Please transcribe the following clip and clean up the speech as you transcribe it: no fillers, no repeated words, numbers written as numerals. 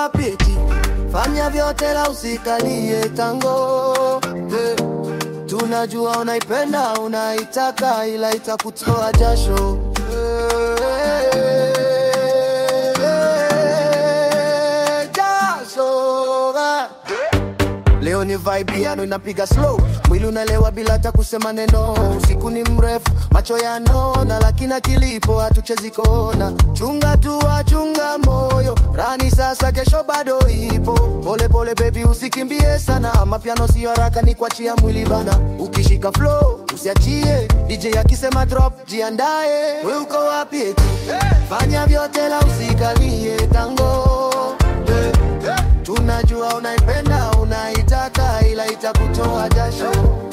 wapi eti? Fanya vyote la usikalie tango. Tunajua unaipenda, unaitaka, ila itakutoa jasho. Leo ni vibe yano inapiga slow, mwili unalewa bila hata kusema neno. Usiku ni mrefu, macho yanaona, lakini akilipo hatuchezi kona. Chunga tu, chunga moyo, rani sasa kesho bado ipo. Pole pole baby usikimbie sana, mapiano sio haraka ni kuachia mwili bana. Ukishika flow usiachie, DJ akisema drop jiandae. Wewe uko wapi eti? Fanya vyote la usikalie tango. Tunajua unaipenda, unaitaka, ila itakutoa jasho.